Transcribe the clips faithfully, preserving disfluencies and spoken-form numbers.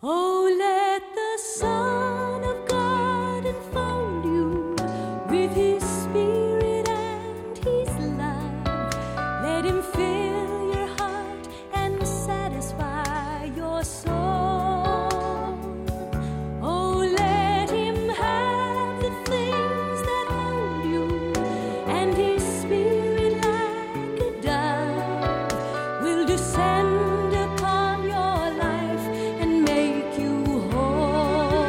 Oh, let the Son of God enfold you with His Spirit and His love. Let Him fill your heart and satisfy your soul. Oh, let Him have the things that hold you, and His Spirit like a dove will descend upon your life and make you whole.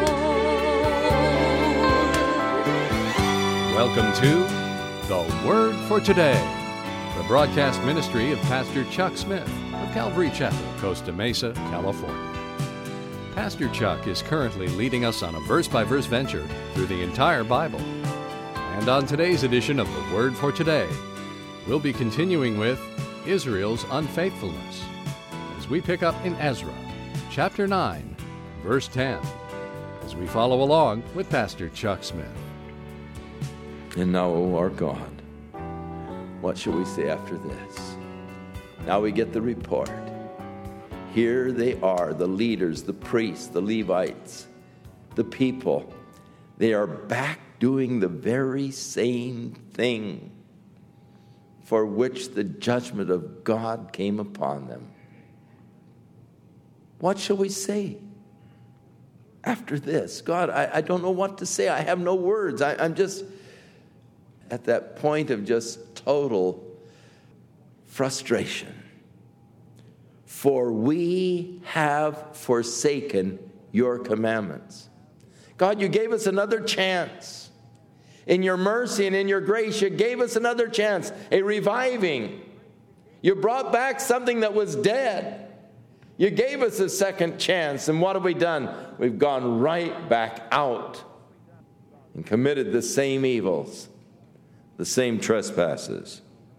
Welcome to The Word for Today, the broadcast ministry of Pastor Chuck Smith of Calvary Chapel, Costa Mesa, California. Pastor Chuck is currently leading us on a verse-by-verse venture through the entire Bible. And on today's edition of The Word for Today, we'll be continuing with Israel's unfaithfulness as we pick up in Ezra, chapter nine, verse ten, as we follow along with Pastor Chuck Smith. And now, O our God, what shall we say after this? Now we get the report. Here they are, the leaders, the priests, the Levites, the people. They are back doing the very same thing for which the judgment of God came upon them. What shall we say after this? God, I, I don't know what to say. I have no words. I, I'm just at that point of just total frustration. For we have forsaken your commandments. God, you gave us another chance. In your mercy and in your grace, you gave us another chance, a reviving. You brought back something that was dead. You gave us a second chance, and what have we done? We've gone right back out and committed the same evils, the same trespasses,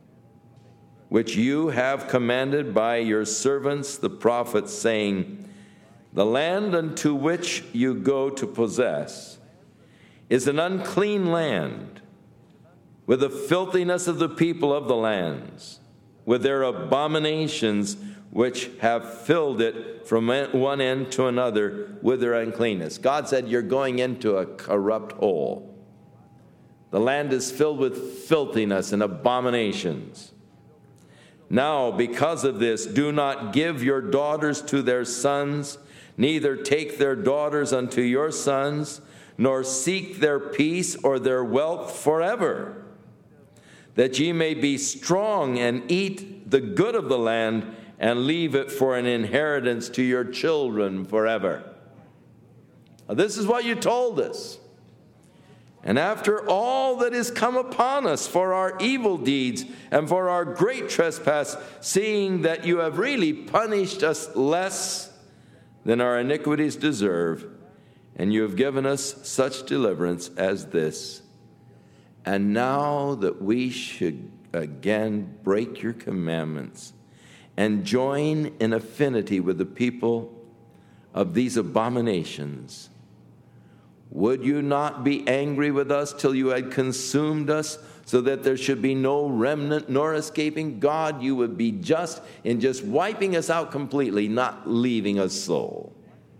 which you have commanded by your servants the prophets, saying, the land unto which you go to possess is an unclean land, with the filthiness of the people of the lands, with their abominations which have filled it from one end to another with their uncleanness. God said, you're going into a corrupt hole. The land is filled with filthiness and abominations. Now, because of this, do not give your daughters to their sons, neither take their daughters unto your sons, nor seek their peace or their wealth forever, that ye may be strong and eat the good of the land, and leave it for an inheritance to your children forever. Now, this is what you told us. And after all that is come upon us for our evil deeds and for our great trespass, seeing that you have really punished us less than our iniquities deserve, and you have given us such deliverance as this. And now that we should again break your commandments and join in affinity with the people of these abominations, would you not be angry with us till you had consumed us, so that there should be no remnant nor escaping? God, you would be just in just wiping us out completely, not leaving a soul.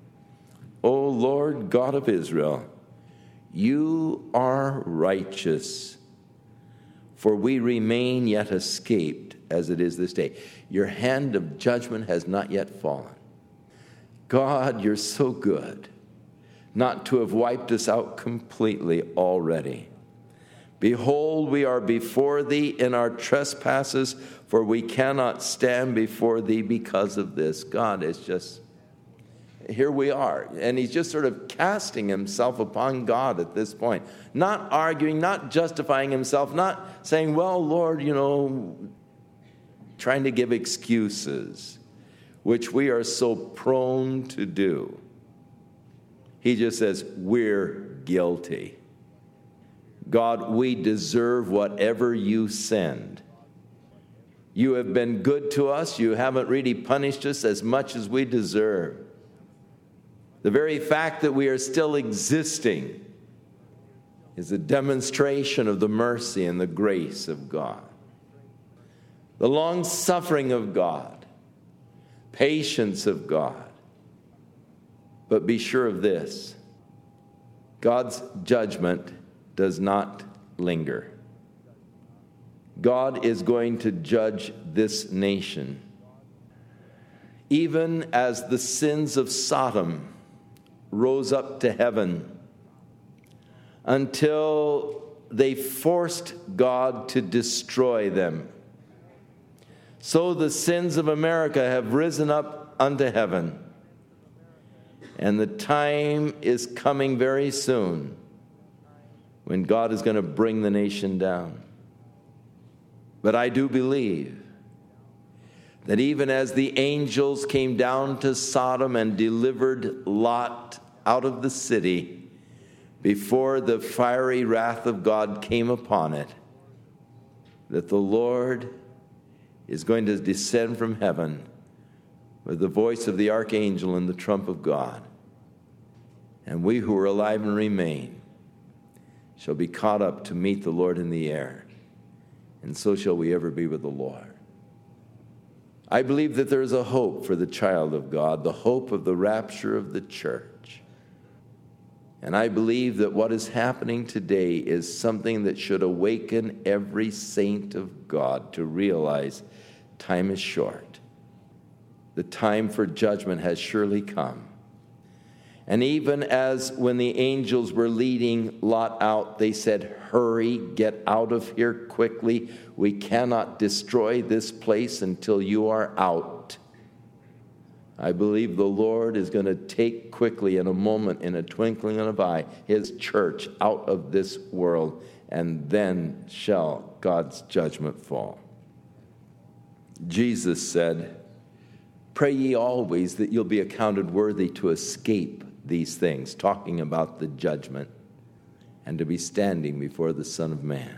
O Lord God of Israel, you are righteous, for we remain yet escaped as it is this day. Your hand of judgment has not yet fallen. God, you're so good not to have wiped us out completely already. Behold, we are before thee in our trespasses, for we cannot stand before thee because of this. God is just, here we are. And he's just sort of casting himself upon God at this point. Not arguing, not justifying himself, not saying, well, Lord, you know, trying to give excuses, which we are so prone to do. He just says, we're guilty. God, we deserve whatever you send. You have been good to us. You haven't really punished us as much as we deserve. The very fact that we are still existing is a demonstration of the mercy and the grace of God. The long-suffering of God, patience of God. But be sure of this: God's judgment does not linger. God is going to judge this nation. Even as the sins of Sodom rose up to heaven until they forced God to destroy them, so the sins of America have risen up unto heaven. And the time is coming very soon when God is going to bring the nation down. But I do believe that even as the angels came down to Sodom and delivered Lot out of the city before the fiery wrath of God came upon it, that the Lord is going to descend from heaven with the voice of the archangel and the trump of God. And we who are alive and remain shall be caught up to meet the Lord in the air. And so shall we ever be with the Lord. I believe that there is a hope for the child of God, the hope of the rapture of the church. And I believe that what is happening today is something that should awaken every saint of God to realize time is short. The time for judgment has surely come. And even as when the angels were leading Lot out, they said, "Hurry, get out of here quickly. We cannot destroy this place until you are out." I believe the Lord is going to take quickly, in a moment, in a twinkling of an eye, his church out of this world, and then shall God's judgment fall. Jesus said, "Pray ye always that you'll be accounted worthy to escape these things," talking about the judgment, "and to be standing before the Son of Man."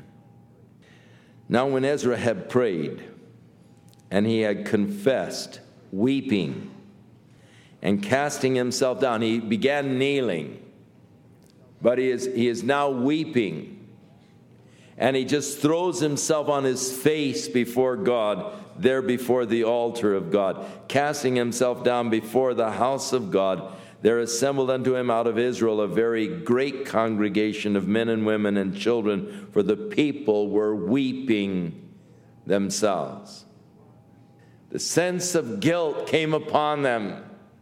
Now when Ezra had prayed, and he had confessed, weeping, and casting himself down, he began kneeling, but he is, he is now weeping, and he just throws himself on his face before God, there before the altar of God, casting himself down before the house of God. There assembled unto him out of Israel a very great congregation of men and women and children, for the people were weeping themselves. The sense of guilt came upon them,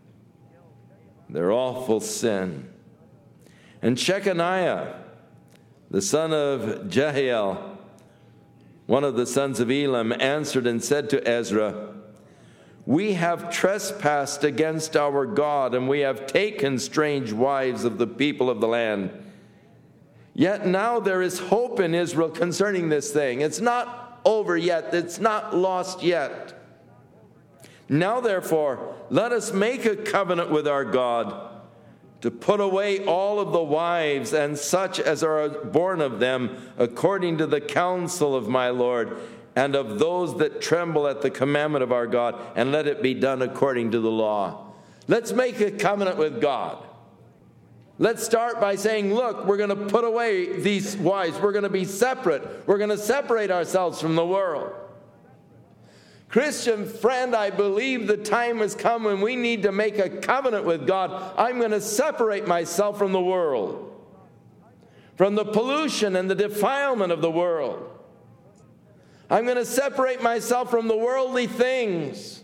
their awful sin. And Shechaniah, the son of Jehiel, one of the sons of Elam, answered and said to Ezra, "We have trespassed against our God, and we have taken strange wives of the people of the land. Yet now there is hope in Israel concerning this thing." It's not over yet. It's not lost yet. "Now therefore, let us make a covenant with our God to put away all of the wives and such as are born of them, according to the counsel of my Lord, and of those that tremble at the commandment of our God, and let it be done according to the law." Let's make a covenant with God. Let's start by saying, look, we're going to put away these wives. We're going to be separate. We're going to separate ourselves from the world. Christian friend, I believe the time has come when we need to make a covenant with God. I'm going to separate myself from the world, from the pollution and the defilement of the world. I'm going to separate myself from the worldly things,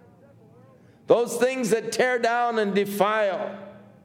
those things that tear down and defile.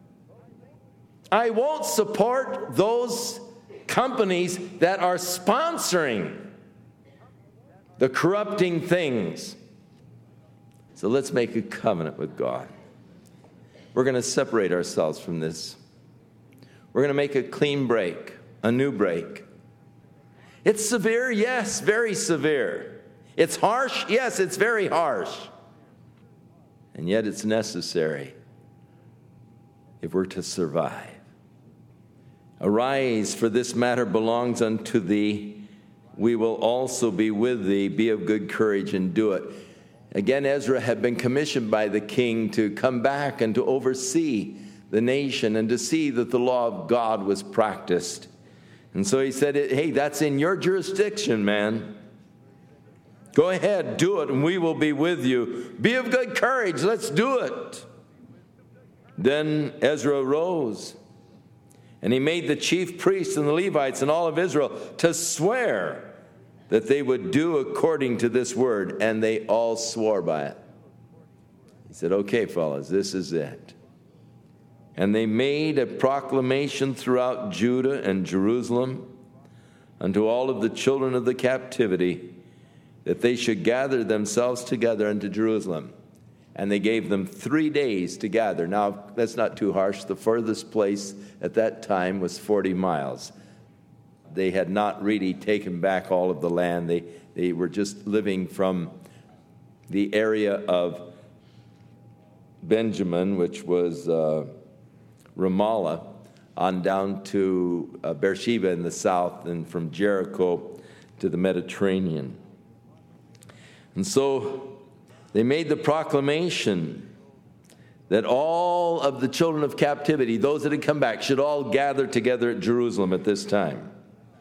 I won't support those companies that are sponsoring the corrupting things. So let's make a covenant with God. We're going to separate ourselves from this. We're going to make a clean break, a new break. It's severe, yes, very severe. It's harsh, yes, it's very harsh. And yet it's necessary if we're to survive. "Arise, for this matter belongs unto thee. We will also be with thee. Be of good courage and do it." Again, Ezra had been commissioned by the king to come back and to oversee the nation and to see that the law of God was practiced. And so he said, hey, that's in your jurisdiction, man. Go ahead, do it, and we will be with you. Be of good courage. Let's do it. Then Ezra rose, and he made the chief priests and the Levites and all of Israel to swear that they would do according to this word, and they all swore by it. He said, okay, fellas, this is it. And they made a proclamation throughout Judah and Jerusalem unto all of the children of the captivity that they should gather themselves together unto Jerusalem. And they gave them three days to gather. Now, that's not too harsh. The furthest place at that time was forty miles. They had not really taken back all of the land. They, they were just living from the area of Benjamin, which was uh, Ramallah, on down to uh, Beersheba in the south, and from Jericho to the Mediterranean. And so they made the proclamation that all of the children of captivity, those that had come back, should all gather together at Jerusalem at this time.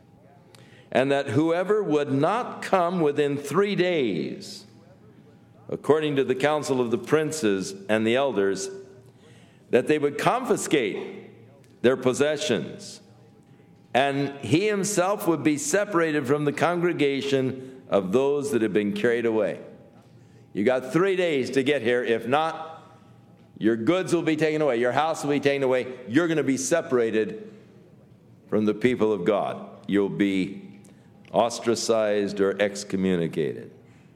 And that whoever would not come within three days, according to the council of the princes and the elders, that they would confiscate their possessions, and he himself would be separated from the congregation of those that had been carried away. You got three days to get here. If not, your goods will be taken away. Your house will be taken away. You're going to be separated from the people of God. You'll be ostracized or excommunicated.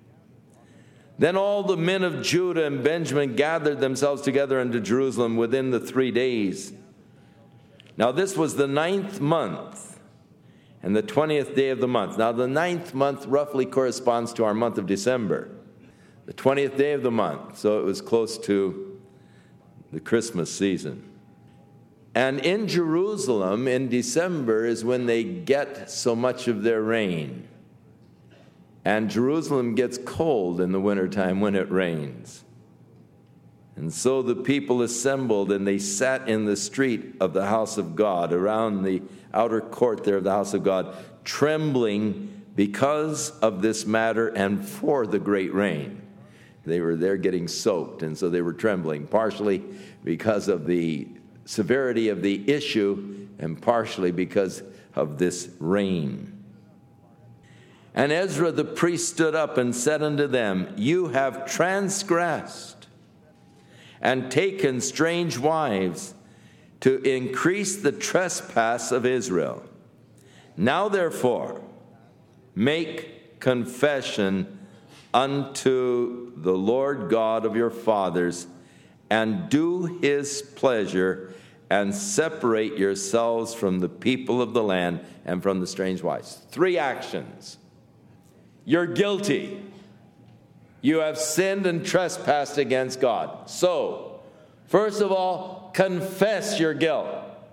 Then all the men of Judah and Benjamin gathered themselves together unto Jerusalem within the three days. Now this was the ninth month and the twentieth day of the month. Now the ninth month roughly corresponds to our month of December. The twentieth day of the month, so it was close to the Christmas season. And in Jerusalem, in December, is when they get so much of their rain. And Jerusalem gets cold in the wintertime when it rains. And so the people assembled, and they sat in the street of the house of God, around the outer court there of the house of God, trembling because of this matter and for the great rain. They were there getting soaked, and so they were trembling, partially because of the severity of the issue and partially because of this rain. And Ezra the priest stood up and said unto them, You have transgressed and taken strange wives to increase the trespass of Israel. Now therefore make confession unto the Lord God of your fathers, and do his pleasure, and separate yourselves from the people of the land and from the strange wives. Three actions. You're guilty. You have sinned and trespassed against God. So, first of all, confess your guilt.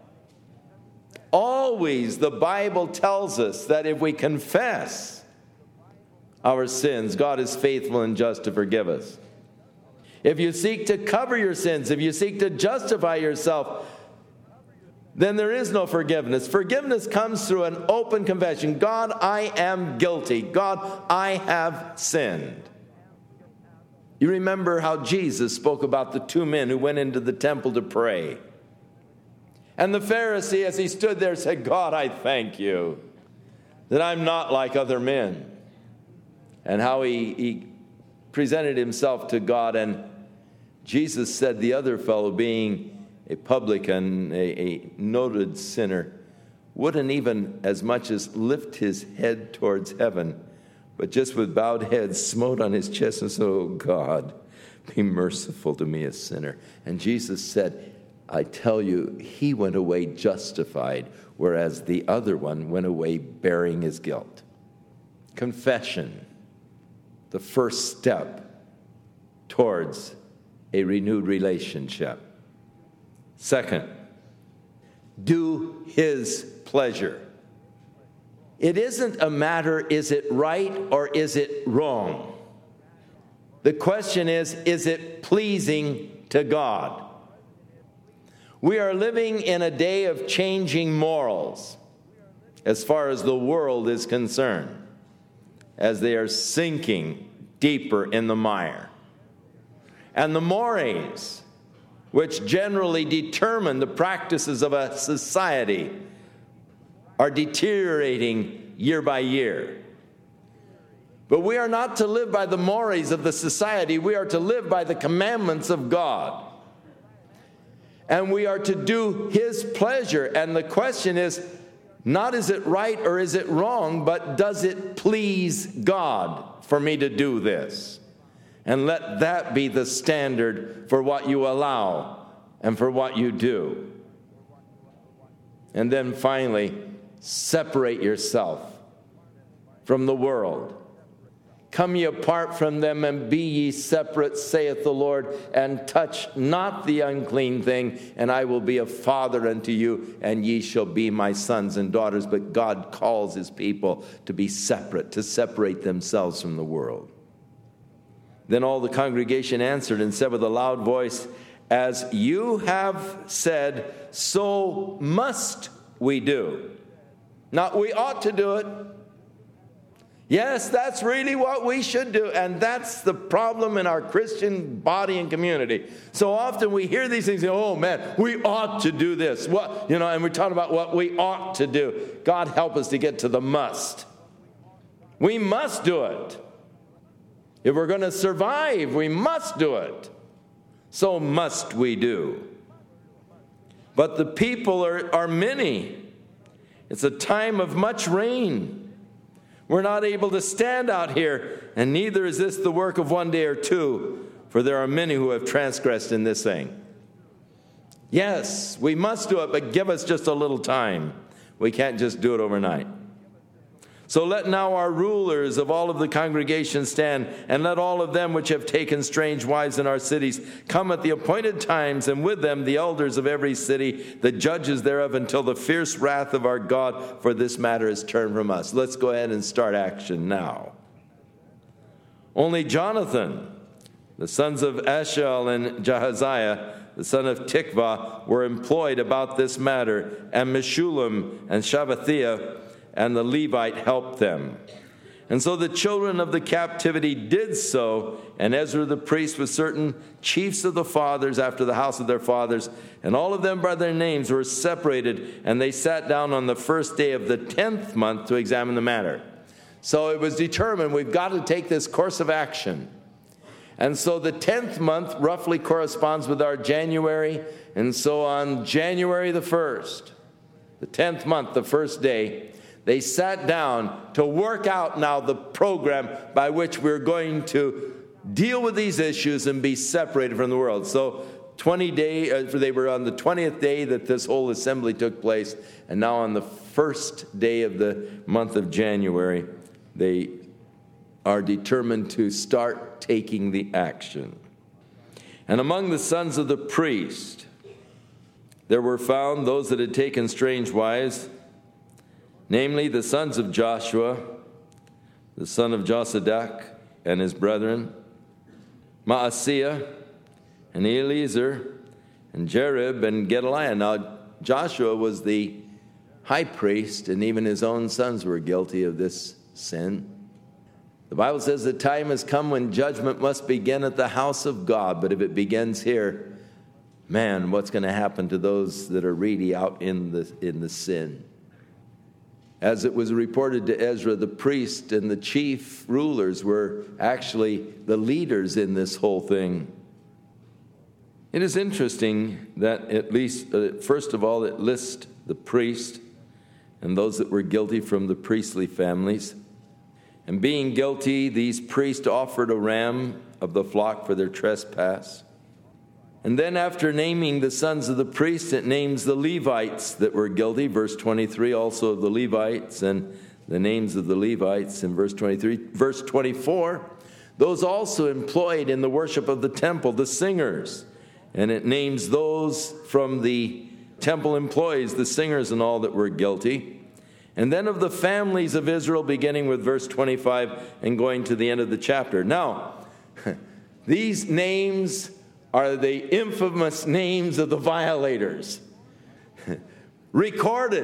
Always the Bible tells us that if we confess our sins, God is faithful and just to forgive us. If you seek to cover your sins, if you seek to justify yourself, then there is no forgiveness. Forgiveness comes through an open confession. God, I am guilty. God, I have sinned. You remember how Jesus spoke about the two men who went into the temple to pray. And the Pharisee, as he stood there, said, God, I thank you that I'm not like other men. And how he, he presented himself to God. And Jesus said the other fellow, being a publican, a, a noted sinner, wouldn't even as much as lift his head towards heaven, but just with bowed head smote on his chest and said, Oh God, be merciful to me, a sinner. And Jesus said, I tell you, he went away justified, whereas the other one went away bearing his guilt. Confession. The first step towards a renewed relationship. Second, do his pleasure. It isn't a matter, is it right or is it wrong? The question is, is it pleasing to God? We are living in a day of changing morals as far as the world is concerned, as they are sinking deeper in the mire. And the mores which generally determine the practices of a society, are deteriorating year by year. But we are not to live by the mores of the society. We are to live by the commandments of God. And we are to do His pleasure. And the question is, not is it right or is it wrong, but does it please God for me to do this? And let that be the standard for what you allow and for what you do. And then finally, separate yourself from the world. Come ye apart from them, and be ye separate, saith the Lord, and touch not the unclean thing, and I will be a father unto you, and ye shall be my sons and daughters. But God calls His people to be separate, to separate themselves from the world. Then all the congregation answered and said with a loud voice, as you have said, so must we do. Not we ought to do it. Yes, that's really what we should do, and that's the problem in our Christian body and community. So often we hear these things, oh man, we ought to do this. What, you know, and we're talking about what we ought to do. God help us to get to the must. We must do it. If we're going to survive, we must do it. So must we do. But the people are, are many. It's a time of much rain. We're not able to stand out here, and neither is this the work of one day or two, for there are many who have transgressed in this thing. Yes, we must do it, but give us just a little time. We can't just do it overnight. So let now our rulers of all of the congregation stand, and let all of them which have taken strange wives in our cities come at the appointed times, and with them the elders of every city, the judges thereof, until the fierce wrath of our God for this matter is turned from us. Let's go ahead and start action now. Only Jonathan, the sons of Ashel and Jahaziah, the son of Tikvah, were employed about this matter, and Meshullam and Shabbathiah and the Levite helped them. And so the children of the captivity did so, and Ezra the priest with certain chiefs of the fathers after the house of their fathers, and all of them by their names were separated, and they sat down on the first day of the tenth month to examine the matter. So it was determined we've got to take this course of action. And so the tenth month roughly corresponds with our January, and so on January the first, the tenth month, the first day, they sat down to work out now the program by which we're going to deal with these issues and be separated from the world. So twenty day, uh, they were on the twentieth day that this whole assembly took place, and now on the first day of the month of January, they are determined to start taking the action. And among the sons of the priest, there were found those that had taken strange wives, namely the sons of Joshua, the son of Josadak, and his brethren, Maaseiah, and Eleazar, and Jerib, and Gedaliah. Now, Joshua was the high priest, and even his own sons were guilty of this sin. The Bible says the time has come when judgment must begin at the house of God, but if it begins here, man, what's going to happen to those that are really out in the in the sin? As it was reported to Ezra, the priest and the chief rulers were actually the leaders in this whole thing. It is interesting that at least, uh, first of all, it lists the priest and those that were guilty from the priestly families. And being guilty, these priests offered a ram of the flock for their trespass. And then after naming the sons of the priests, it names the Levites that were guilty. Verse twenty-three, also of the Levites, and the names of the Levites in verse twenty-three. Verse twenty-four, those also employed in the worship of the temple, the singers. And it names those from the temple employees, the singers and all that were guilty. And then of the families of Israel, beginning with verse twenty-five and going to the end of the chapter. Now, these names are the infamous names of the violators, recorded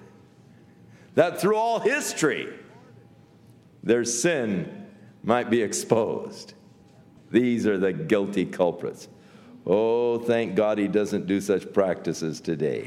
that through all history, their sin might be exposed. These are the guilty culprits. Oh, thank God he doesn't do such practices today.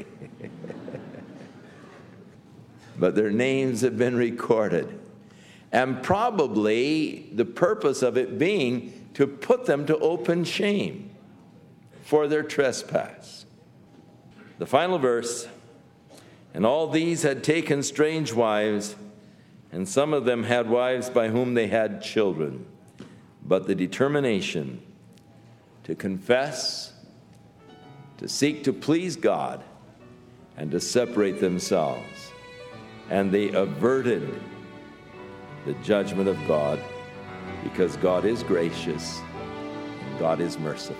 But their names have been recorded. And probably the purpose of it being to put them to open shame for their trespass. The final verse, and all these had taken strange wives, and some of them had wives by whom they had children. But the determination to confess, to seek to please God, and to separate themselves. And they averted the judgment of God, because God is gracious and God is merciful.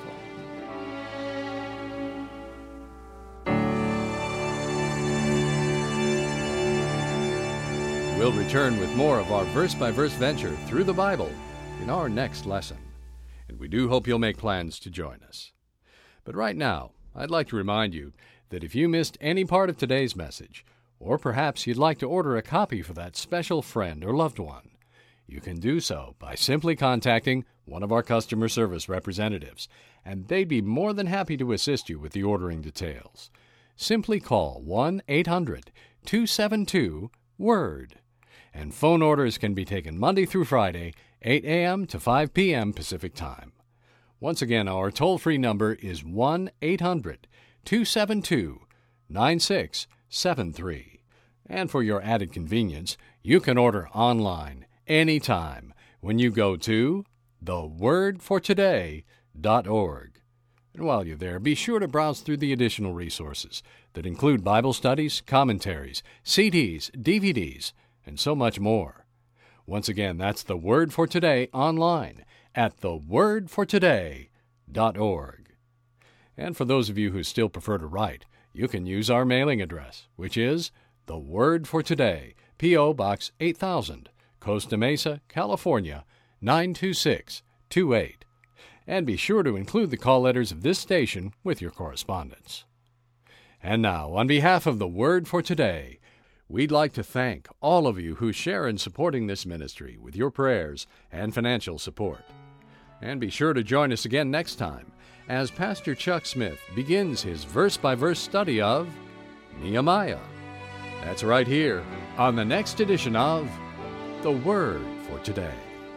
We'll return with more of our verse-by-verse venture through the Bible in our next lesson. And we do hope you'll make plans to join us. But right now, I'd like to remind you that if you missed any part of today's message, or perhaps you'd like to order a copy for that special friend or loved one, you can do so by simply contacting one of our customer service representatives, and they'd be more than happy to assist you with the ordering details. Simply call one eight hundred two seven two WORD, and phone orders can be taken Monday through Friday, eight a.m. to five p.m. Pacific Time. Once again, our toll-free number is one eight hundred two seven two nine six seven three. And for your added convenience, you can order online anytime when you go to the word for today dot org. And while you're there, be sure to browse through the additional resources that include Bible studies, commentaries, C Ds, D V Ds, and so much more. Once again, that's The Word for Today online at the word for today dot org. And for those of you who still prefer to write, you can use our mailing address, which is The Word for Today, P O. Box eight thousand, Costa Mesa, California, nine two six two eight. And be sure to include the call letters of this station with your correspondence. And now, on behalf of The Word for Today, we'd like to thank all of you who share in supporting this ministry with your prayers and financial support. And be sure to join us again next time as Pastor Chuck Smith begins his verse-by-verse study of Nehemiah. That's right here on the next edition of The Word for Today.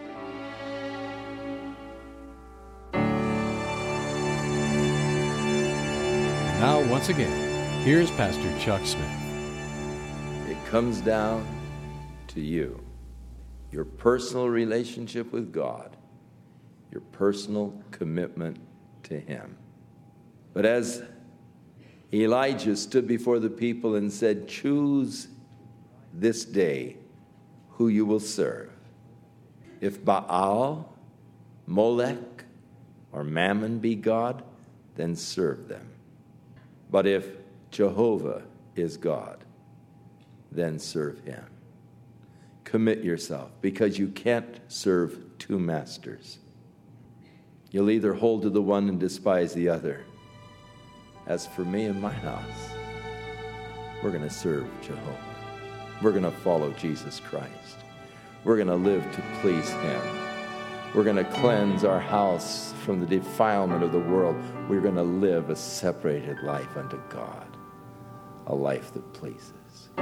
And now, once again, here's Pastor Chuck Smith. It comes down to you, your personal relationship with God, your personal commitment to Him. But as Elijah stood before the people and said, "Choose this day who you will serve. If Baal, Molech, or Mammon be God, then serve them. But if Jehovah is God, then serve Him." Commit yourself, because you can't serve two masters. You'll either hold to the one and despise the other. As for me and my house, we're going to serve Jehovah. We're going to follow Jesus Christ. We're going to live to please Him. We're going to cleanse our house from the defilement of the world. We're going to live a separated life unto God, a life that pleases.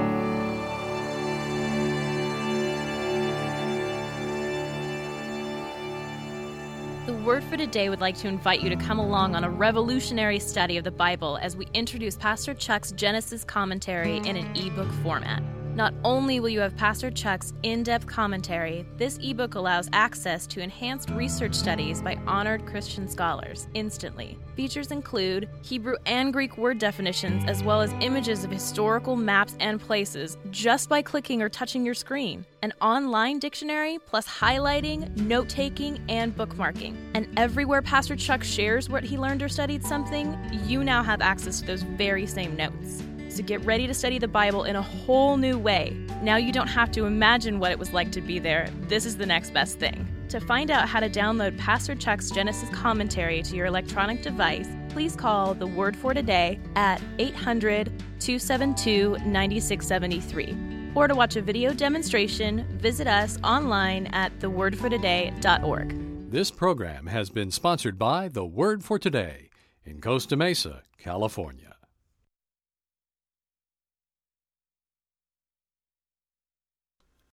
The Word for Today would like to invite you to come along on a revolutionary study of the Bible as we introduce Pastor Chuck's Genesis commentary in an ebook format. Not only will you have Pastor Chuck's in-depth commentary, this ebook allows access to enhanced research studies by honored Christian scholars instantly. Features include Hebrew and Greek word definitions, as well as images of historical maps and places just by clicking or touching your screen. An online dictionary, plus highlighting, note-taking, and bookmarking. And everywhere Pastor Chuck shares what he learned or studied something, you now have access to those very same notes. So get ready to study the Bible in a whole new way. Now you don't have to imagine what it was like to be there. This is the next best thing. To find out how to download Pastor Chuck's Genesis commentary to your electronic device, please call The Word for Today at eight hundred two seven two nine six seven three. Or to watch a video demonstration, visit us online at the word for today dot org. This program has been sponsored by The Word for Today, in Costa Mesa, California.